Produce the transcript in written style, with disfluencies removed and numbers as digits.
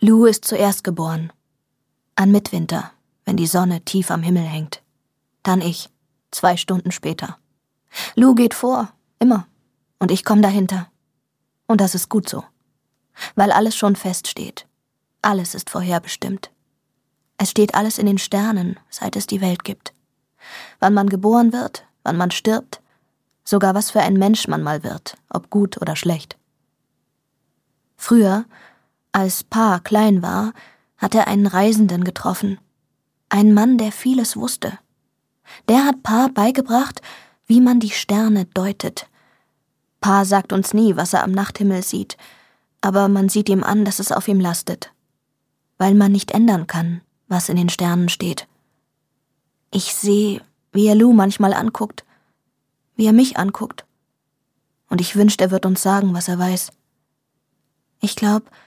Lou ist zuerst geboren. An Mitwinter, wenn die Sonne tief am Himmel hängt. Dann ich, 2 Stunden später. Lou geht vor, immer. Und ich komme dahinter. Und das ist gut so. Weil alles schon feststeht. Alles ist vorherbestimmt. Es steht alles in den Sternen, seit es die Welt gibt. Wann man geboren wird, wann man stirbt, sogar was für ein Mensch man mal wird, ob gut oder schlecht. Früher, als Pa klein war, hat er einen Reisenden getroffen. Einen Mann, der vieles wusste. Der hat Pa beigebracht, wie man die Sterne deutet. Pa sagt uns nie, was er am Nachthimmel sieht, aber man sieht ihm an, dass es auf ihm lastet. Weil man nicht ändern kann, was in den Sternen steht. Ich sehe, wie er Lou manchmal anguckt, wie er mich anguckt. Und ich wünschte, er wird uns sagen, was er weiß. Ich glaube,